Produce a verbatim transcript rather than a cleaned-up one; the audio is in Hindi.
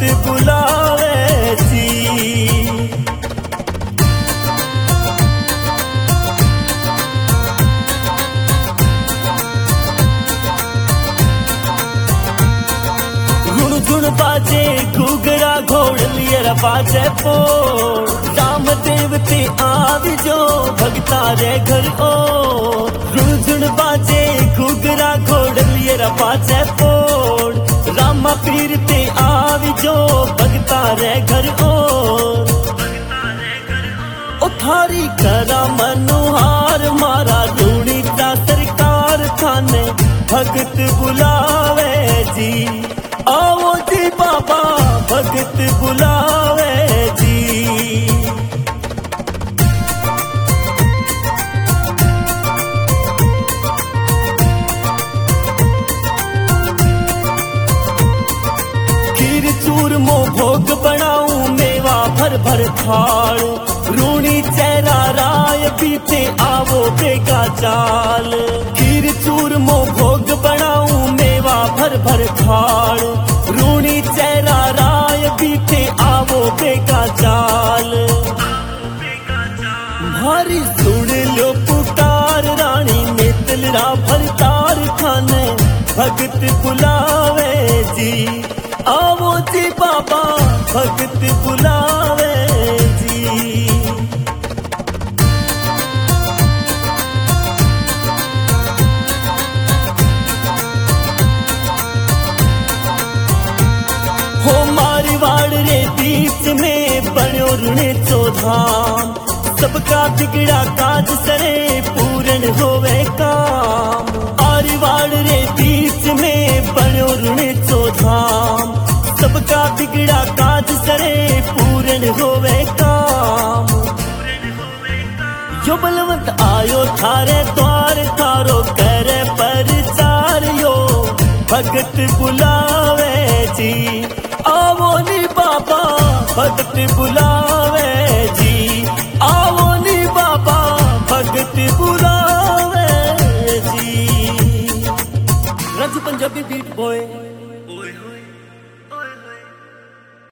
भगत बुलावे जी। रुण बाजे घूगरा घोड़ लियर बाजे पोड़, राम देवते आविजो भगता रे घर ओ। रुण बाजे घूगरा घोड़ लियर बाजे पोड़, रामा पीर ते आविजो भगता रे घर ओ। ओ थारी करा मनोहार मारा लूणी ता सरकार थाने भगत बुलावे जी। आओ जी बाबा भगत बुलावे जी। खीर चूरमो भोग बनाऊं मेवा भर भर थाल, रूणी चेहरा राय बीते आवो बेगा चाल। खीर चूरमो भोग बनाऊं मेवा भर भर थाल, रूणी चेहरा राय बीते आवो बेगा चाल। भारी सुन लो पुकार रानी मितल रा भरतार खाने भगत बुलावे जी। आवो जी बाबा भगत बुलावे जी। हो मारवाड़ रे बीच में बनो रुणे चौधाम, सबका बिगड़ा काज सरे पूरन होवे काम। मारवाड़ रे बीच में बनो रुणे चौधाम, सबका बिगड़ा काज सरे पूरन होवे काम। जो बलवंत आयो थारे द्वार थारो करे परचार यो भगत बुलावे जी। आवो नी बाबा भगत बुलावे जी। आवो नी बाबा भगत बुलावे जी। रज पंजाबी बीट बॉय।